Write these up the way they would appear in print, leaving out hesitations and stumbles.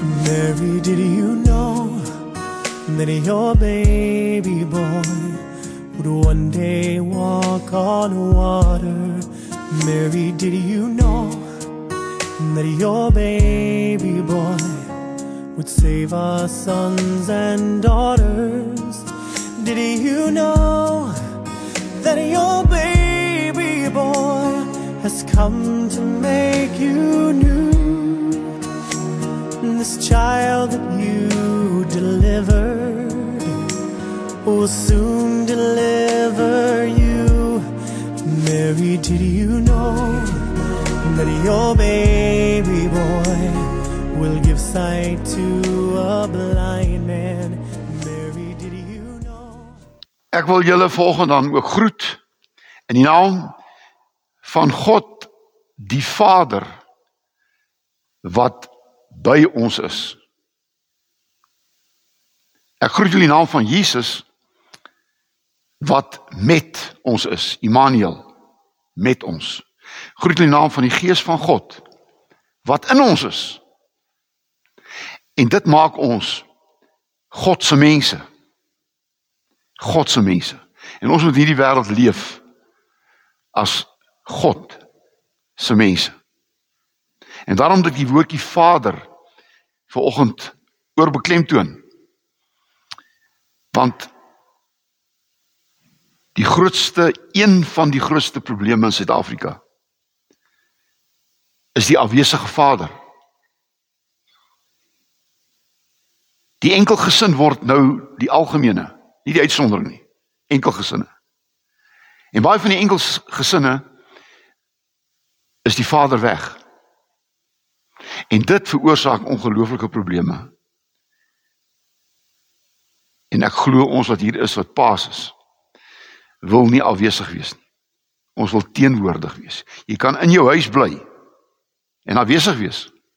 Mary, did you know that your baby boy would one day walk on water? Mary, did you know that your baby boy would save our sons and daughters? Did you know that your baby boy has come to make you new? This child that you delivered will soon deliver you. Mary, did you know that your baby boy will give sight to a blind man? Mary, did you know? Ek wil julle volgende dan ook groet in die naam van God die Vader wat by ons is. Ek groet julle in die naam van Jesus wat met ons is, Immanuel, met ons. Groet julle in die naam van die Gees van God wat in ons is. En dit maak ons God se mense. God se mense. En ons moet hierdie wêreld leef as God se mense. En daarom dat die woordjie Vader vanoggend oorbeklemtoon. Want een van die grootste probleme in Suid-Afrika is die afwesige vader. Die enkelgesin word nou die algemene, nie die uitsondering nie, enkelgesinne. En baie van die enkelgesinne is die vader weg. En dit veroorsaak ongelooflike probleme. En ek glo ons wat hier is, wat paas is, wil nie afwesig wees nie. Ons wil teenwoordig wees. Jy kan in jou huis bly en afwesig wees.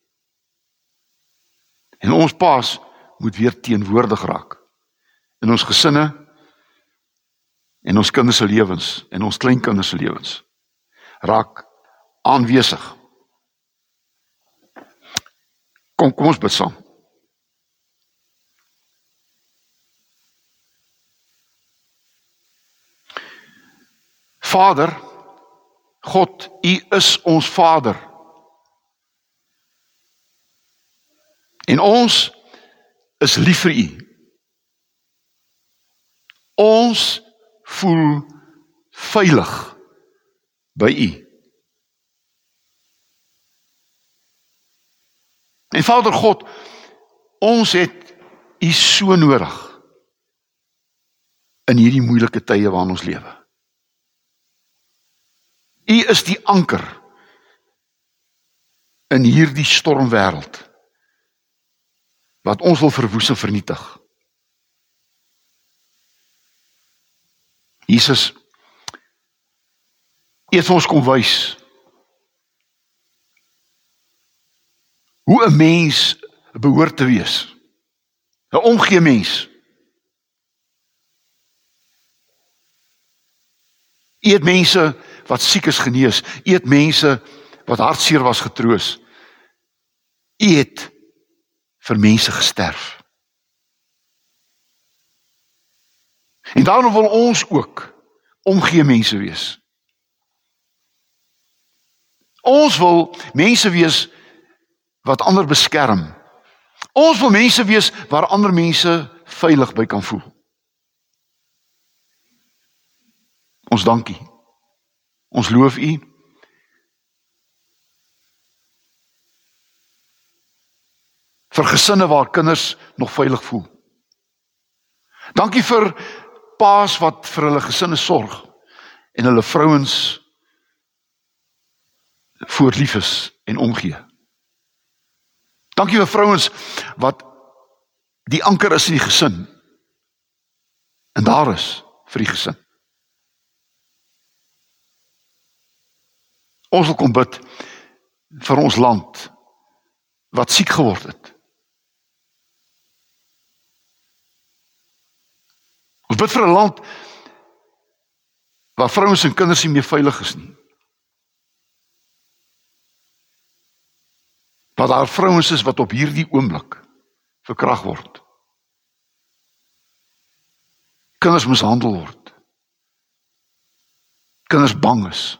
En ons paas moet weer teenwoordig raak. In ons gesinne, en ons kinders se lewens, en ons kleinkinders se lewens. Raak aanwesig. Kom ons bid saam. Vader, God, U is ons Vader. En ons is lief vir U. Ons voel veilig by U. En Vader God, ons het U so nodig in hierdie moeilike tye waarin ons lewe. U is die anker in hierdie stormwêreld wat ons wil verwoes en vernietig. Jesus, U het vir ons kom wys hoe 'n mens behoort te wees. 'n Omgee mens. U het mense wat siek is genees. U het mense wat hartseer was getroos. U het vir mense gesterf. En daarom wil ons ook omgee mense wees. Ons wil mense wees wat ander beskerm. Ons wil mense wees waar ander mense veilig by kan voel. Ons dankie. Ons loof U. Vir gesinne waar kinders nog veilig voel. Dankie vir paas wat vir hulle gesinne sorg en hulle vrouens voorlief is en omgee. Dankie vir vrouens wat die anker is in die gesin en daar is vir die gesin. Ons wil kom bid vir ons land wat siek geword het. Ons bid vir 'n land waar vrouens en kinders nie meer veilig is nie. dat daar vrouens is wat op hierdie oomblik verkragt word. Kinders mishandel word. Kinders bang is.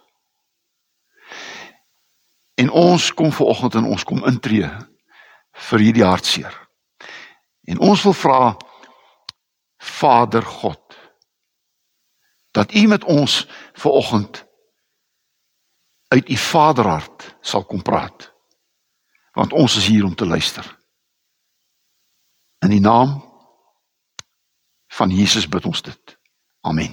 En ons kom vanoggend en ons kom intree vir hierdie hartseer. En ons wil vra, Vader God, dat U met ons vanoggend uit U vaderhart sal kom praat. Want ons is hier om te luister. In die naam van Jesus bid ons dit. Amen.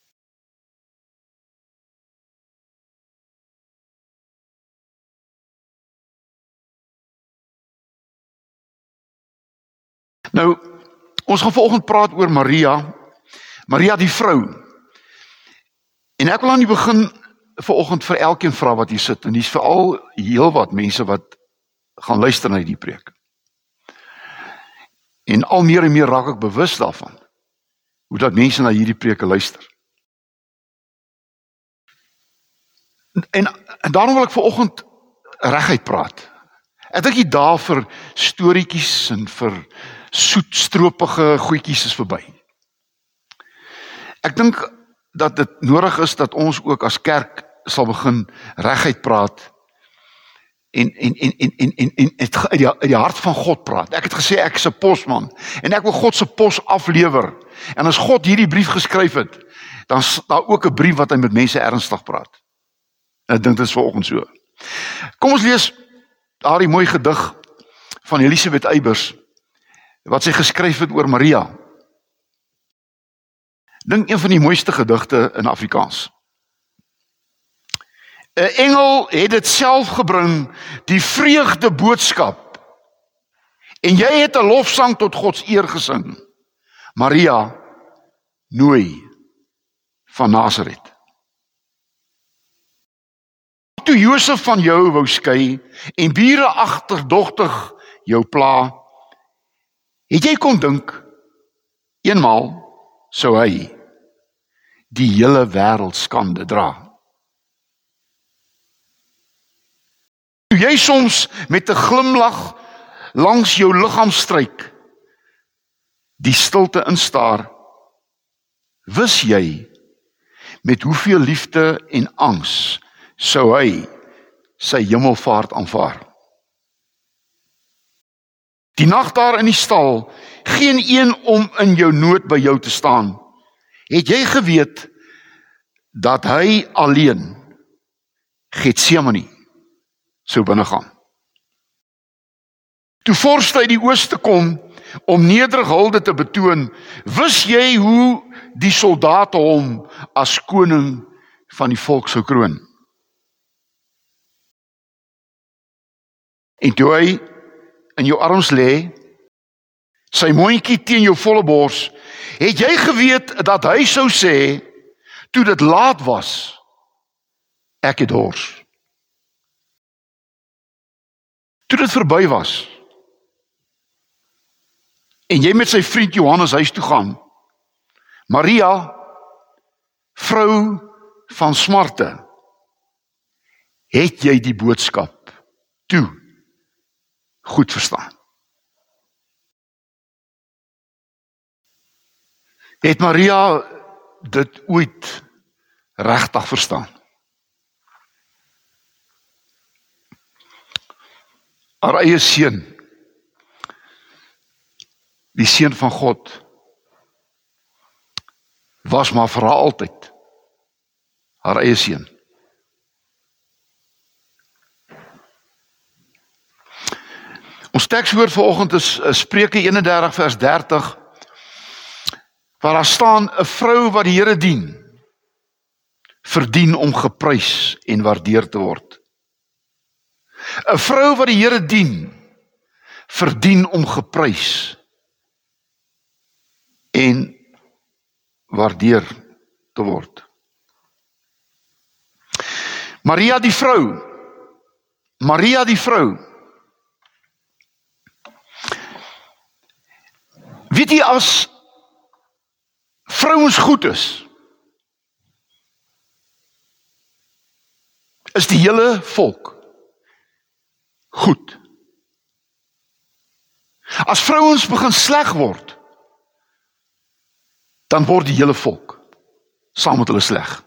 Nou, ons gaan vanoggend praat oor Maria die vrou. En ek wil aan die begin vanoggend vir elkeen vra wat hier sit, en dis veral heel wat mense wat gaan luister na die preek. En al meer en meer raak ek bewus daarvan, hoe dat mense na hierdie preke luister. En daarom wil ek vanoggend reguit praat. Ek dink die dae vir storieetjies en vir soetstropige goedjies is verby. Ek dink dat dit nodig is dat ons ook as kerk sal begin reguit praat en uit die hart van God praat. Ek het gesê ek is 'n posman en ek wil God se pos aflewer. En as God hierdie brief geskryf het, dan is daar ook 'n brief wat hy met mense ernstig praat. En ek dink dit is vanoggend so. Kom ons lees daardie mooi gedig van Elisabeth Eybers wat sy geskryf het oor Maria. Dink een van die mooiste gedigte in Afrikaans. 'n Engel het dit self gebring, die vreugde boodskap. En jy het 'n lofsang tot Gods eer gesing. Maria, nooi van Nasaret. Toe Josef van jou wou skei en bure agterdogtig jou pla, het jy kon dink, eenmaal sou hy die hele wêreld skande dra. Toe jy soms met 'n glimlag langs jou liggaam stryk, die stilte instaar, wis jy met hoeveel liefde en angs sou hy sy hemelvaart aanvaar. Die nag daar in die stal, geen een om in jou nood by jou te staan, het jy geweet dat hy alleen Getsemane sou binnegaan. Toe vorste uit die ooste kom om nederig hulde te betoon, wis jy hoe die soldate hom as koning van die volk sou kroon. En toe hy in jou arms lê, sy mondjie teen jou volle bors, het jy geweet dat hy sou sê, toe dit laat was, ek het dors. Toe dit verby was, en jy met sy vriend Johannes huis toe gaan, Maria, vrou van smarte, het jy die boodskap toe goed verstaan. Het Maria dit ooit regtig verstaan? Haar eie seun, die seun van God, was maar vir haar altyd haar eie seun. Ons tekswoord vanoggend is Spreuke 31 vers 30, waar daar staan, 'n vrou wat die Here dien, verdien om geprys en waardeer te word. 'n vrou wat die Here dien, verdien om geprys en waardeer te word. Maria die vrou, weet jy, as vrouens goed is die hele volk goed. As vrouens begin sleg word, dan word die hele volk saam met hulle sleg.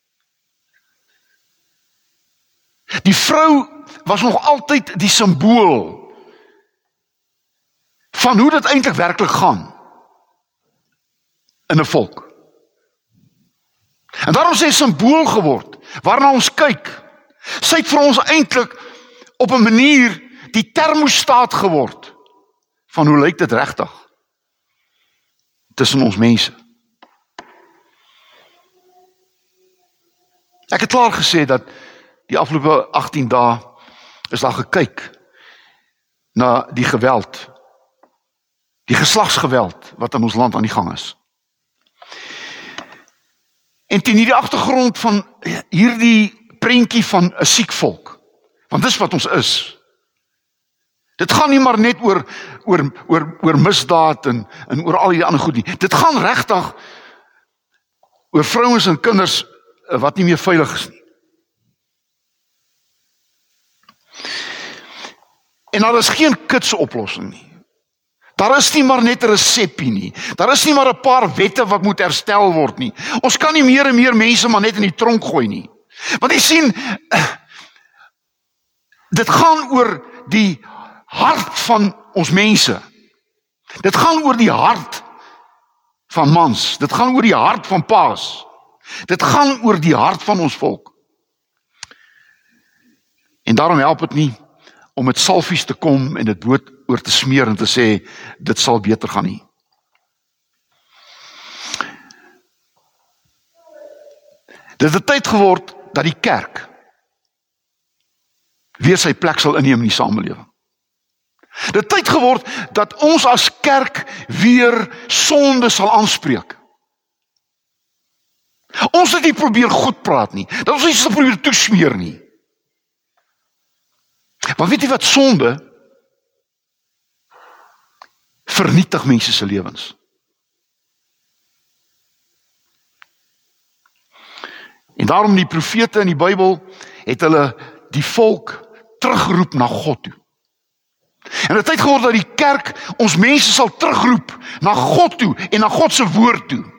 Die vrou was nog altyd die simbool van hoe dit eintlik werklik gaan in 'n volk. En daarom sê simbool geword, waarna ons kyk. Sy het vir ons eintlik op 'n manier die termostaat geword van hoe lyk dit regtig tussen ons mense. Ek het klaar gesê dat die afgelope 18 dae is daar gekyk na die geweld, die geslagsgeweld wat in ons land aan die gang is. En teen hierdie agtergrond van hierdie prentjie van 'n siek volk, want dis wat ons is. Dit gaan nie maar net oor misdaad en oor al die ander goed nie. Dit gaan regtig oor vrouens en kinders wat nie meer veilig is nie. En daar is geen kitsoplossing nie. Daar is nie maar net 'n resepie nie. Daar is nie maar 'n paar wette wat moet herstel word nie. Ons kan nie meer en meer mense maar net in die tronk gooi nie. Want jy sien, dit gaan oor die hart van ons mense. Dit gaan oor die hart van mans. Dit gaan oor die hart van paas. Dit gaan oor die hart van ons volk. En daarom help dit nie om met salfies te kom en dit brood oor te smeer en te sê, dit sal beter gaan nie. Dit het tyd geword dat die kerk weer sy plek sal inneem in die samelewing. Dit het tyd geword dat ons as kerk weer sonde sal aanspreek. Ons het nie probeer goed praat nie. Dat ons nie probeer toesmeer nie. Maar weet jy wat, sonde vernietig mense se lewens. En daarom die profete in die Bybel het hulle die volk teruggeroep na God toe. En dit het geword dat die kerk ons mense sal terugroep na God toe en na God se woord toe.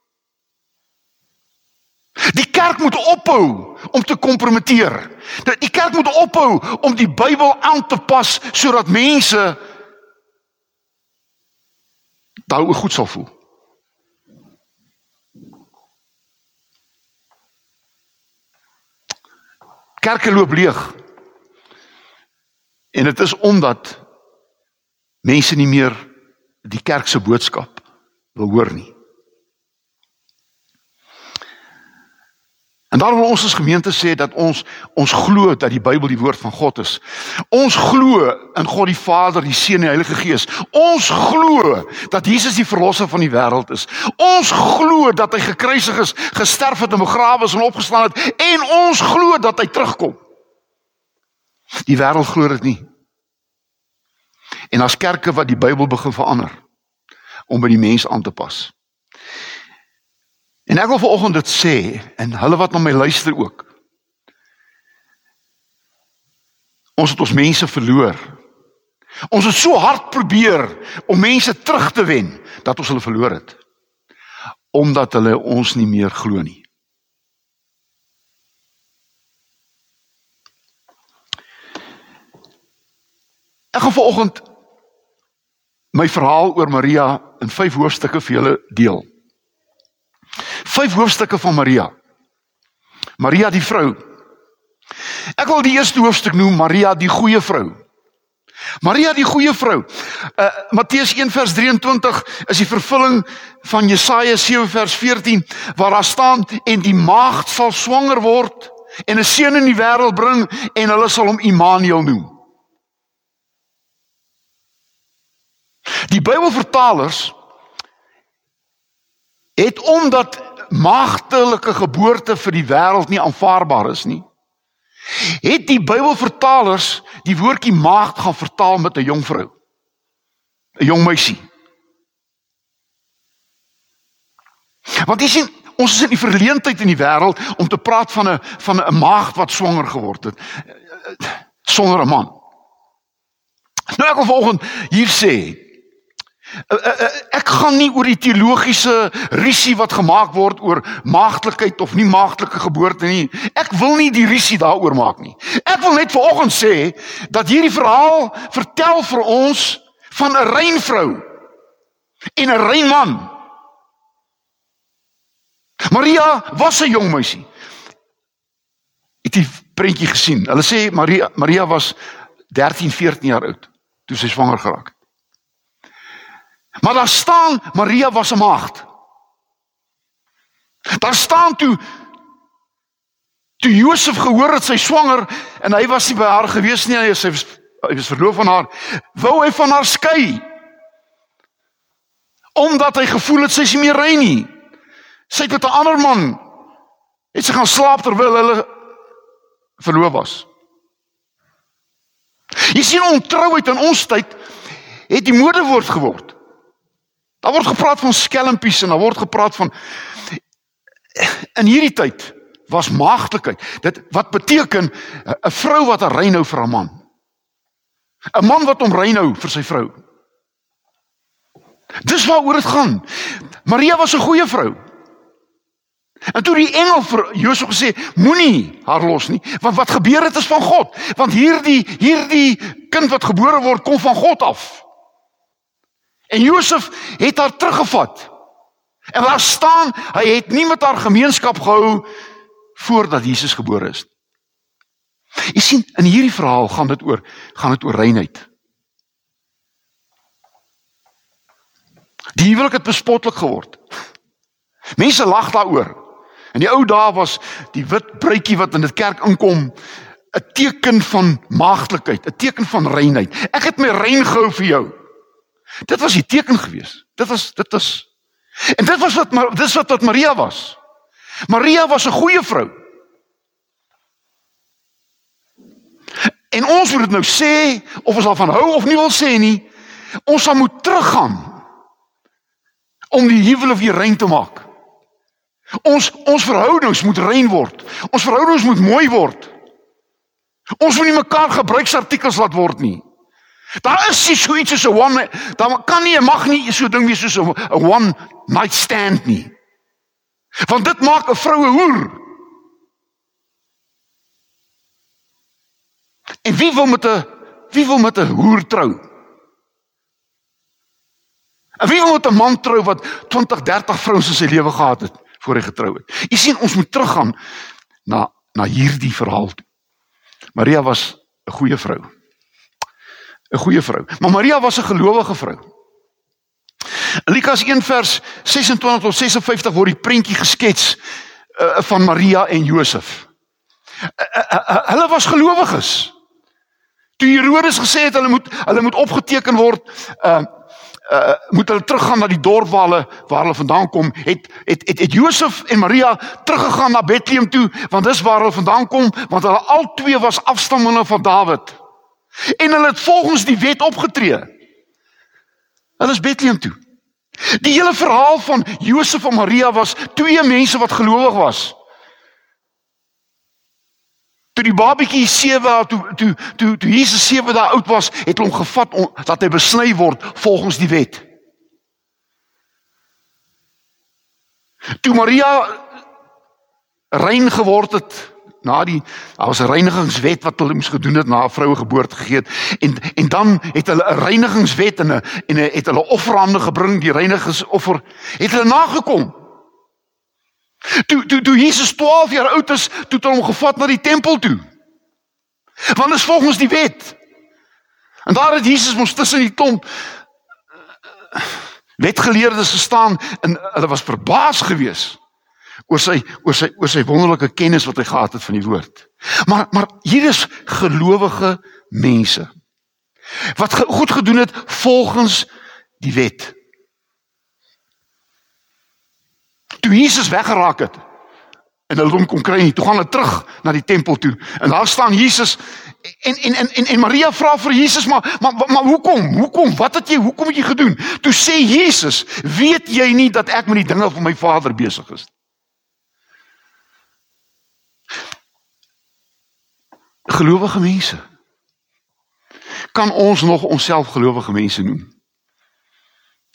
Die kerk moet ophou om te kompromiteer. Die kerk moet ophou om die Bybel aan te pas sodat mense daaroor goed sal voel. Kerke loop leeg. En dit is omdat mense nie meer die kerk se boodskap wil hoor nie. En daarom wil ons as gemeente sê dat ons glo dat die Bybel die woord van God is. Ons glo in God die Vader, die Seun en die Heilige Gees. Ons glo dat Jesus die verlosser van die wêreld is. Ons glo dat hy gekruisig is, gesterf het en begrawe is en opgestaan het. En ons glo dat hy terugkom. Die wêreld glo dit nie. En as kerke wat die Bybel begin verander om by die mens aan te pas. En ek wil vanoggend dit sê, en hulle wat na my luister ook. Ons het ons mense verloor. Ons het so hard probeer om mense terug te wen, dat ons hulle verloor het. Omdat hulle ons nie meer glo nie. Ek gaan vanoggend my verhaal oor Maria in 5 hoofstukke vir julle deel. 5 hoofstukke van Maria. Maria die vrou. Ek wil die eerste hoofstuk noem Maria die goeie vrou. Maria die goeie vrou. Matteus 1 vers 23 is die vervulling van Jesaja 7 vers 14 waar daar staan, en die maagd sal swanger word en 'n seun in die wêreld bring en hulle sal hom Immanuel noem. Die Bybelvertalers het, omdat maagdelike geboorte vir die wêreld nie aanvaarbaar is nie, het die Bybelvertalers die woordjie maagd gaan vertaal met 'n jong vrou, 'n jong meisie. Want jy sien, ons is in die verleentheid in die wêreld om te praat van 'n maagd wat swanger geword het, sonder 'n man. Nou ek wil vanoggend hier sê, Ek gaan nie oor die teologiese risie wat gemaak word oor maagdelikheid of nie maagdelike geboorte nie. Ek wil nie die risie daaroor maak nie. Ek wil net vanoggend sê, dat hierdie verhaal vertel vir ons van 'n rein vrou en 'n rein man. Maria was 'n jong meisie. Het die prentjie gesien? Hulle sê Maria was 13, 14 jaar oud, toe sy swanger geraak het. Maar daar staan, Maria was 'n maagd. Daar staan toe Josef gehoor het sy swanger, en hy was nie by haar gewees nie, hy was verloof aan haar, wou hy van haar skei, omdat hy gevoel het, sy is nie meer rein nie. Sy het met 'n ander man, het sy gaan slaap terwyl hulle verloof was. Jy sien, ontrouheid in ons tyd, het die modewoord geword. Daar word gepraat van skelmpies, en daar word gepraat van, in hierdie tyd, was maagdelikheid. Dit wat beteken, 'n vrou wat 'n rein hou vir 'n man. 'n man wat hom rein hou vir sy vrou. Dis waaroor dit gaan. Maria was 'n goeie vrou. En toe die engel vir Josef gesê, moenie haar los nie, want wat gebeur het is van God. Want hierdie kind wat gebore word, kom van God af. En Josef het haar teruggevat. En daar staan, hy het nie met haar gemeenskap gehou voordat Jesus gebore is. Jy sien, in hierdie verhaal gaan dit oor reinheid. Die huwelik het bespotlik geword. Mense lag daaroor. In die ou dae was die wit bruidjie wat in die kerk inkom 'n teken van maagdelikheid, 'n teken van reinheid. Ek het my rein gehou vir jou. Dit was die teken gewees. Dit is. En dis wat Maria was. Maria was 'n goeie vrou. En ons moet dit nou sê, of ons daarvan hou of nie wil sê nie, ons sal moet teruggaan om die huwelik weer rein te maak. Ons verhoudings moet rein word. Ons verhoudings moet mooi word. Ons moet nie mekaar gebruiksartikels laat word nie. Daar is nie so iets soos 'n one, daar kan nie en mag nie so 'n ding wees soos 'n one night stand nie. Want dit maak 'n vrou 'n hoer. En wie wil met 'n hoer trou? En wie wil met 'n man trou wat 20, 30 vrouens in sy lewe gehad het voor hy getrou het? Jy sien, ons moet teruggaan na hierdie verhaal toe. Maria was 'n goeie vrou. 'n goeie vrou. Maar Maria was 'n gelowige vrou. In Lukas 1 vers 26 tot 56 word die prentjie geskets van Maria en Josef. Hulle was gelowiges. Toe Herodes gesê het hulle moet opgeteken word, moet hulle teruggaan na die dorp waar hulle vandaan kom, het Josef en Maria teruggegaan na Bethlehem toe, want dis waar hulle vandaan kom, want hulle albei was afstammelinge van Dawid. En hulle het volgens die wet opgetree. Hulle is Bethlehem toe. Die hele verhaal van Josef en Maria was twee mense wat gelowig was. Toe die babietjie 7, toe Jesus 7 dae oud was, het hulle hom gevat dat hy besny word volgens die wet. Toe Maria rein geword het, daar was 'n reinigingswet wat hulle moes gedoen het na 'n vroue geboorte gegee het, en dan het hulle 'n reinigingswet en het hulle offerande gebring, die reinigingsoffer, het hulle nagekom. Toe Jesus 12 jaar oud is, toe het hulle hom gevat na die tempel toe. Want dit is volgens die wet. En daar het Jesus mos tussen die klomp wetgeleerdes gestaan, en hulle was verbaas gewees oor sy wonderlike kennis wat hy gehad het van die woord. Maar hier is gelowige mense wat goed gedoen het volgens die wet. Toe Jesus weggeraak het en hulle hom kon kry nie, toe gaan hulle terug na die tempel toe. En daar staan Jesus en Maria vra vir Jesus, maar hoekom? Hoekom het jy gedoen? Toe sê Jesus, weet jy nie dat ek met die dinge van my Vader besig is? Gelowige mense. Kan ons nog onsself gelowige mense noem?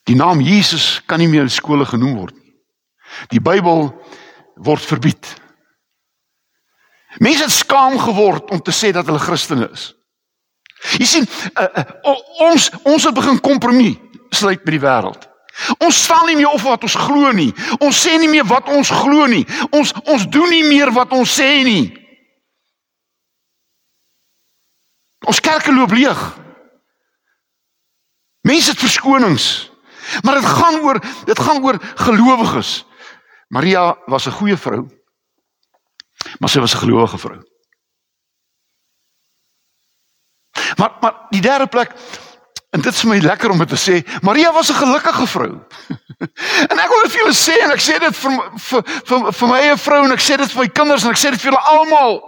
Die naam Jesus kan nie meer in skole genoem word nie. Die Bybel word verbied. Mense het skaam geword om te sê dat hulle Christene is. Jy sien, ons het begin kompromie sluit met die wêreld. Ons staan nie meer op wat ons glo nie. Ons sê nie meer wat ons glo nie. Ons doen nie meer wat ons sê nie. Ons kerke loop leeg. Mense het verskonings. Maar dit gaan oor gelowiges. Maria was 'n goeie vrou, maar sy was 'n gelowige vrou. Maar die derde plek, en dit is my lekker om dit te sê, Maria was 'n gelukkige vrou. En ek wil dit vir julle sê, en ek sê dit vir my eie vrou, en ek sê dit vir my kinders, en ek sê dit vir julle almal.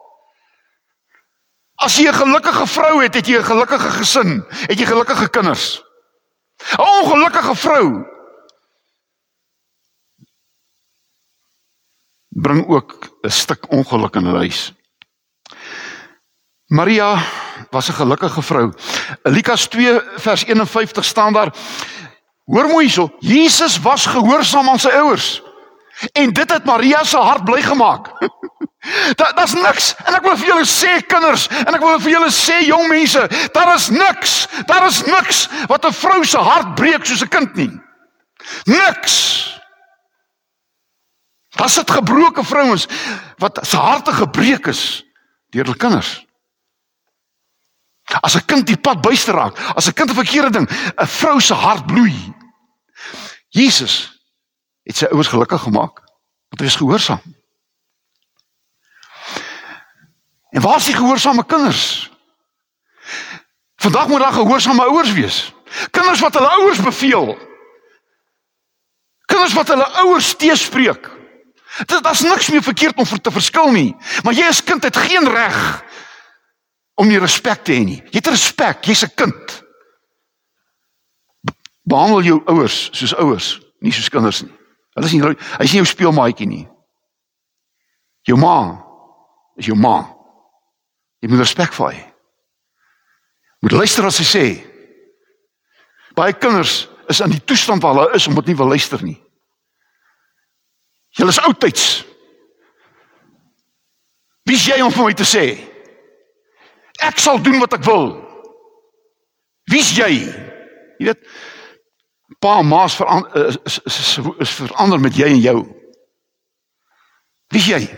As jy 'n gelukkige vrou het jy 'n gelukkige gesin, het jy gelukkige kinders. 'n Ongelukkige vrou bring ook 'n stuk ongeluk in hulle huis. Maria was 'n gelukkige vrou. Lukas 2 vers 51 staan daar, hoor mooi hierso, Jesus was gehoorsaam aan sy ouers. En dit het Maria se hart bly gemaak. Daar's niks, en ek wil vir julle sê kinders, en ek wil vir julle sê jong mense, daar is niks wat 'n vrou se hart breek soos 'n kind nie. Niks. Daar sit gebroke vrouens wat se harte gebreek is deur hulle kinders. As 'n kind die pad byster raak, as 'n kind 'n verkeerde ding, 'n vrou se hart bloei. Jesus het sy ouers gelukkig gemaak, want hy is gehoorsaam. En waar is die gehoorsame kinders? Vandag moet daar gehoorsame ouers wees. Kinders wat hulle ouers beveel. Kinders wat hulle ouers teespreek. Daar's niks meer verkeerd om te verskil nie. Maar jy as kind het geen reg om nie respek te hê nie. Jy het respek, jy's 'n kind. Behandel jou ouers soos ouers, nie soos kinders nie. Hy is nie jou speelmaatjie nie. Jou ma is jou ma. Jy moet respek vir hy. Moet luister as sy sê. Baie kinders is in die toestand waar hulle is, omdat nie wil luister nie. Julle is oudtyds. Wie is jy om vir my te sê? Ek sal doen wat ek wil. Wie is jy? Jy weet, pa en ma is verander met jy en jou. Wie is jy?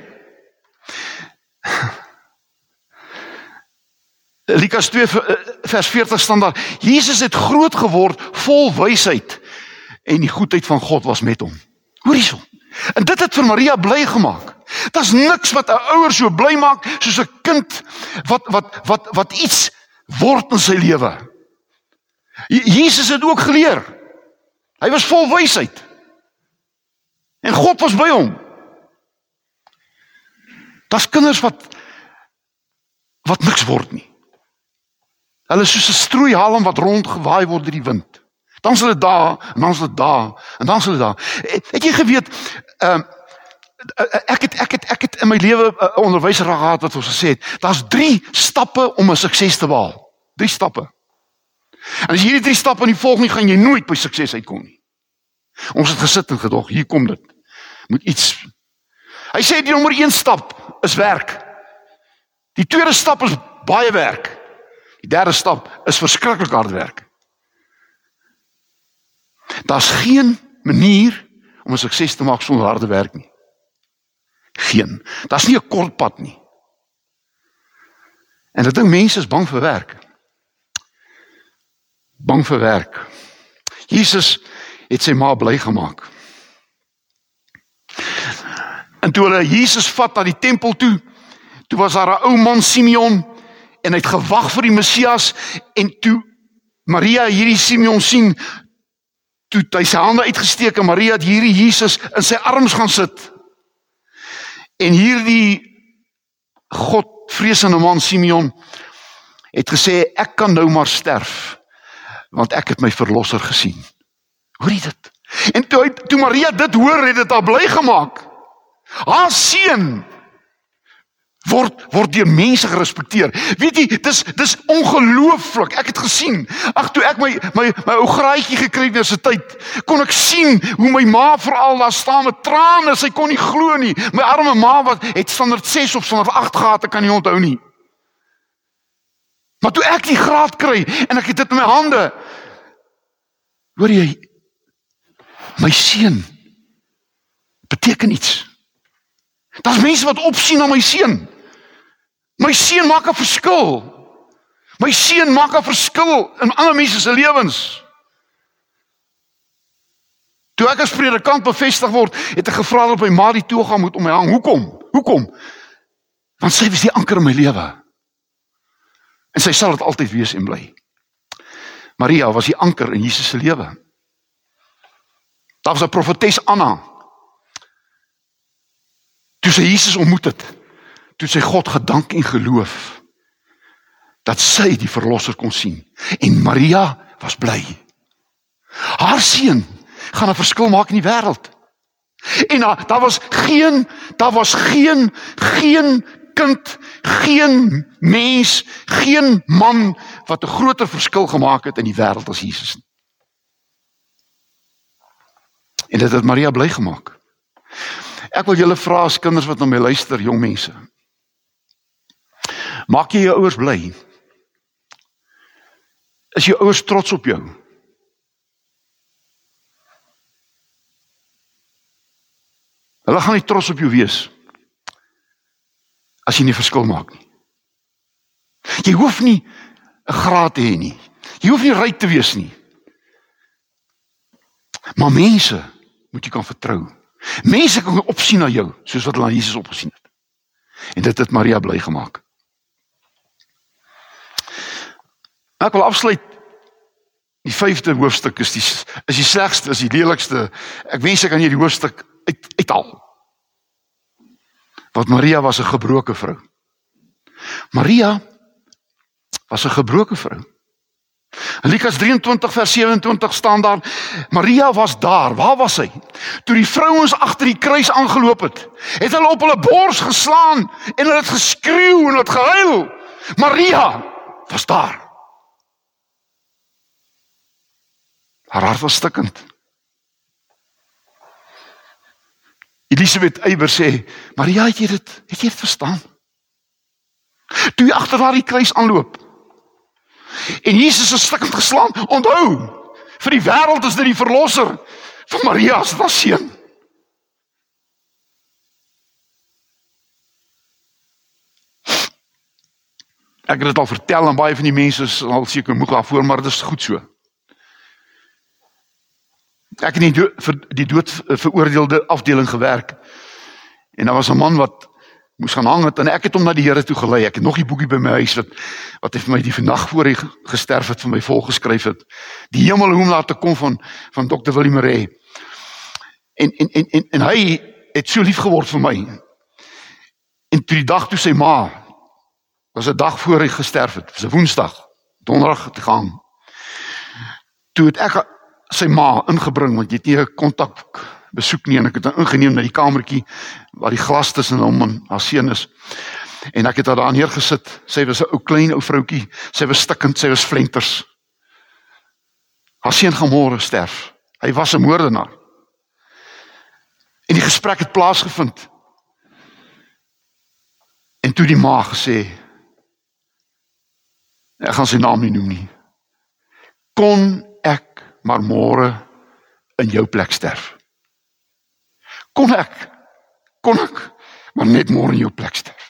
Lukas 2 vers 40 staan daar, Jesus het groot geword, vol wysheid, en die goedheid van God was met hom. Hoor hierso. En dit het vir Maria bly gemaak. Daar's niks wat 'n ouer so bly maak, soos 'n kind, wat iets word in sy lewe. Jesus het ook geleer. Hy was vol wysheid. En God was by hom. Daar's kinders wat niks word nie. Hulle is soos 'n stroeihalm wat rondgewaai word deur die wind. Dan is hulle daar, en dan is hulle daar, en dan is hulle daar. Het jy geweet, ek het in my lewe 'n onderwyser gehad wat ons gesê het, daar's 3 stappe om 'n sukses te behaal. 3 stappe. En as jy hierdie 3 stappe nie volg nie, gaan jy nooit by sukses uitkom nie. Ons het gesit en gedog, hier kom dit. Moet iets. Hy sê die nommer 1 stap is werk. Die tweede stap is baie werk. Die derde stap is verskriklik hard werk. Daar's geen manier om 'n sukses te maak sonder harde werk nie. Geen. Daar's nie 'n kort pad nie. En ek dink mense is bang vir werk. Bang vir werk. Jesus het sy ma bly gemaak. En toe hulle Jesus vat na die tempel toe was daar 'n ou man Simeon, en hy het gewag vir die Messias, en toe Maria hierdie Simeon sien, toe het hy sy hande uitgesteek, en Maria het hierdie Jesus in sy arms gaan sit. En hierdie Godvreesende man Simeon het gesê, ek kan nou maar sterf, want ek het my verlosser gesien. Hoor jy dit? En toe Maria dit hoor, het dit haar bly gemaak. Haar seun word deur mense gerespekteer. Weet jy, dis ongelooflik. Ek het gesien, toe ek my ou graadjie gekry het universiteit, kon ek sien hoe my ma veral daar staan met trane, sy kon nie glo nie. My arme ma het standaard 6 of standaard 8 gehad, ek kan nie onthou nie. Maar toe ek die graad kry, en ek het dit in my hande, hoor jy, my seun beteken iets. Daar's mense wat opsien na my seun. My seun maak 'n verskil. My seun maak 'n verskil in ander mense se lewens. Toe ek as predikant bevestig word, het ek gevra dat my ma die toga moet om my hang. Hoekom? Want sy was die anker in my lewe. En sy sal dit altyd wees en bly. Maria was die anker in Jesus se lewe. Daar was 'n profetes Anna. Toe sy Jesus ontmoet het, toe sy God gedank en geloof, dat sy die verlosser kon sien. En Maria was bly. Haar seun gaan 'n verskil maak in die wêreld. En daar was geen kind, geen mens, geen man wat 'n groter verskil gemaak het in die wêreld as Jesus. En dit het Maria bly gemaak. Ek wil julle vra as kinders wat na my luister, jong mense. Maak jy jou ouers bly? Is jou ouers trots op jou? Hulle gaan nie trots op jou wees as jy nie verskil maak nie. Jy hoef nie 'n graad te hê nie. Jy hoef nie ryk te wees nie. Maar mense moet jy kan vertrou. Mense kan opsien na jou, soos wat hulle aan Jesus opgesien het. En dit het Maria bly gemaak. Ek wil afsluit. Die 5de hoofstuk is die slegste, is die lelikste. Ek wens ek kan hier die hoofstuk uithaal. Want Maria was 'n gebroke vrou. Maria was 'n gebroke vrou. In Lukas 23 vers 27 staan daar, Maria was daar. Waar was sy? Toe die vrouens agter die kruis aangeloop het hulle op hulle bors geslaan en hulle het geskreeu en het gehuil. Maria was daar. Haar hart was stikkend. Elisabeth Eiber sê, Maria, het jy dit verstaan? Toe jy agter haar die kruis aanloop en Jesus is stikkend geslaan, onthou, vir die wêreld is dit die verlosser van Maria as haar seun. Ek het dit al vertel aan baie van die mense, sal seker moeg daarvoor, maar dit is goed so. Ek het vir die dood veroordeelde afdeling gewerk. En daar was 'n man wat moes gaan hang het, en ek het hom na die Here toe gelei. Ek het nog die boekie by my huis wat hy vir my die vandag voor hy gesterf het, vir my volgeskryf het. Die hemel hoe om laat te kom van Dr. Willie Murray. En hy het so lief geword vir my. En toe die dag toe sy ma, was 'n dag voor hy gesterf het, was 'n Woensdag, Donderdag het gegaan. Toe het ek sy ma ingebring, want jy het nie 'n kontak besoek nie, en ek het haar ingeneem na die kamertjie, waar die glas tussen hom en haar seun is, en ek het haar daar neergesit. Sy was 'n klein ou vroutjie, sy was stikkend, sy was flenters. Haar seun gaan môre sterf, hy was 'n moordenaar. En die gesprek het plaasgevind, en toe die ma gesê, ek gaan sy naam nie noem nie, kon ek maar môre in jou plek sterf. Kon ek maar net môre in jou plek sterf.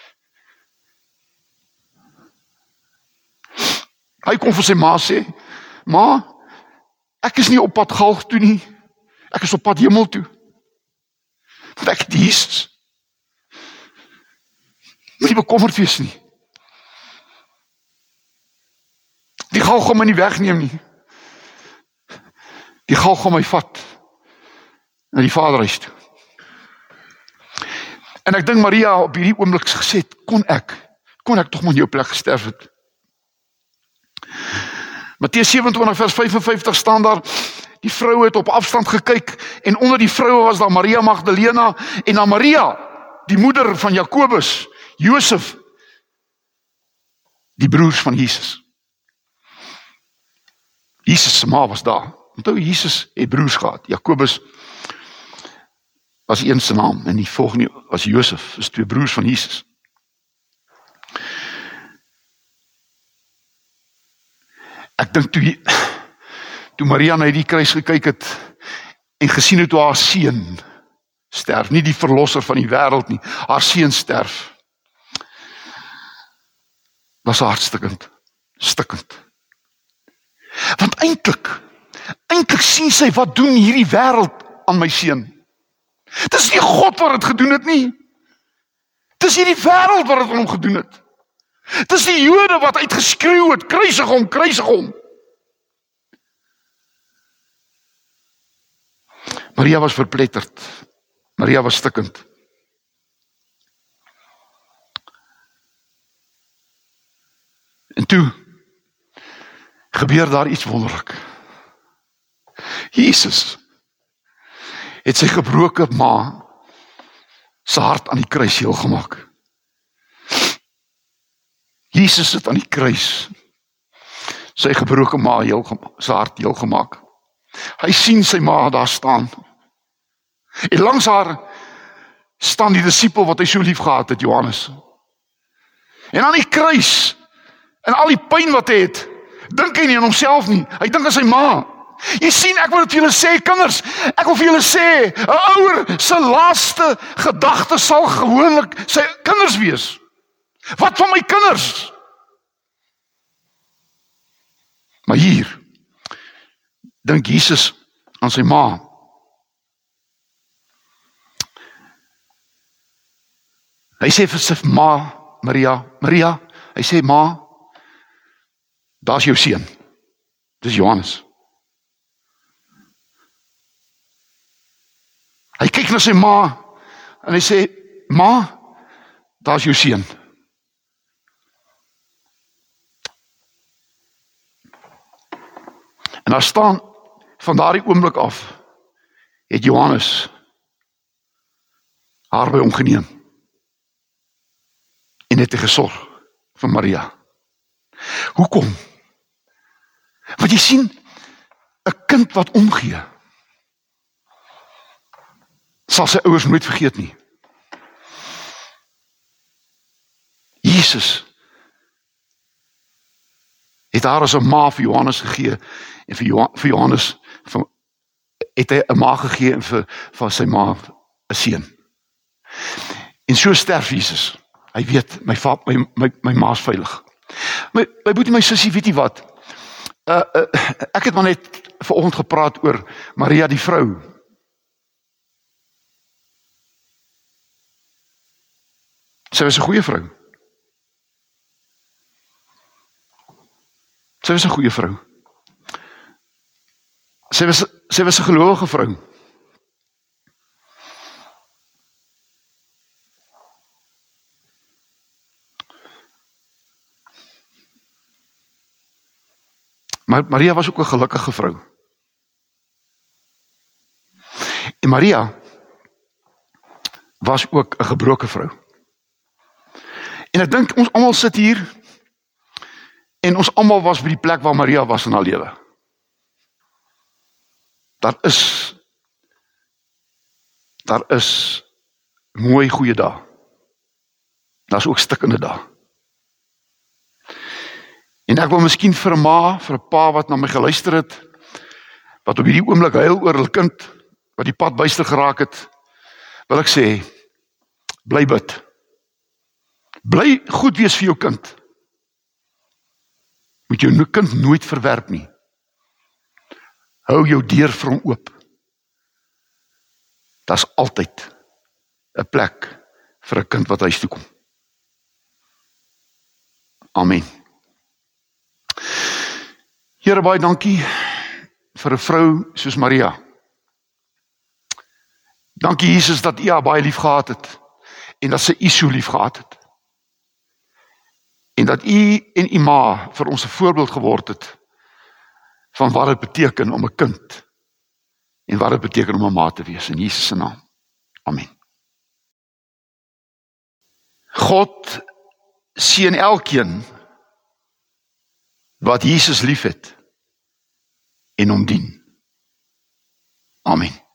Hy kon vir sy ma sê, ma, ek is nie op pad galg toe nie, ek is op pad hemel toe. Want ek het Jesus. Moet nie bekommerd wees nie. Die galg gaan my nie wegneem nie. Die galg gaan my vat na die Vaderhuis toe. En ek dink Maria op hierdie oomblik gesê, kon ek tog maar in jou plek gesterf het. Matteus 27 vers 55 staan daar, die vroue het op afstand gekyk, en onder die vroue was daar Maria Magdalena, en dan Maria, die moeder van Jakobus, Josef, die broers van Jesus. Jesus se ma was daar. Onthou, Jesus het broers gehad. Jakobus was een se naam en die volgende was Josef, is 2 broers van Jesus. Ek dink toe Maria na die kruis gekyk het en gesien het hoe haar seun sterf, nie die verlosser van die wêreld nie, haar seun sterf, was haar stikkend. Want eintlik sien sy, wat doen hierdie wêreld aan my seun? Dis nie God wat het gedoen het nie. Dis hierdie wêreld wat het aan hom gedoen het. Dis die Jode wat uitgeskreeu het, kruisig hom, kruisig hom. Maria was verpletterd. Maria was stikkend. En toe gebeur daar iets wonderlik. Jesus het sy gebroke ma se hart aan die kruis heel gemaak. Jesus het aan die kruis sy gebroke ma sy hart heel gemaak. Hy sien sy ma daar staan. En langs haar staan die disipel wat hy so lief gehad het, Johannes. En aan die kruis, en al die pyn wat hy het, dink hy nie aan homself nie, hy dink aan sy ma. Jy sien, ek wil dit vir julle sê, kinders, ek wil vir julle sê, 'n ouer se laaste gedagte sal gewoonlik sy kinders wees. Wat van my kinders? Maar hier dink Jesus aan sy ma. Hy sê vir sy ma, Maria, hy sê, ma, daar's jou seun. Dis Johannes. Hy kyk na sy ma, en hy sê, ma, daar's jou seun. En daar staan, van daardie oomblik af, het Johannes haar by hom geneem. En het hy gesorg vir Maria. Hoekom? Want jy sien, 'n kind wat omgee, sal sy ouers nooit vergeet nie. Jesus het haar as 'n ma vir Johannes gegee, en vir Johannes het hy 'n ma gegee, en vir sy ma 'n seun. En so sterf Jesus. Hy weet, my ma's veilig. My boetie, my sussie, weet jy wat? Ek het maar net vanoggend gepraat oor Maria die vrou. Sy was 'n goeie vrou. Sy was 'n goeie vrou. Sy was 'n gelowige vrou. Maar Maria was ook 'n gelukkige vrou. En Maria was ook 'n gebroke vrou. En ek dink ons almal sit hier, en ons almal was by die plek waar Maria was in haar lewe. Daar is mooi goeie dae. Daar's ook stikkende dae. En ek wil miskien vir 'n ma, vir 'n pa wat na my geluister het, wat op hierdie oomblik huil oor hulle kind, wat die pad byster geraak het, wil ek sê, bly bid. Bly goed wees vir jou kind. Moet jou kind nooit verwerp nie. Hou jou deur vir hom oop. Daar's altyd 'n plek vir 'n kind wat huis toe kom. Amen. Here, baie dankie vir 'n vrou soos Maria. Dankie Jesus dat U haar baie lief gehad het, en dat sy U so lief gehad het. En dat U en U ma vir ons 'n voorbeeld geword het van wat dit beteken om 'n kind, en wat dit beteken om 'n ma te wees, in Jesus se naam. Amen. God seën elkeen wat Jesus liefhet en hom dien. Amen.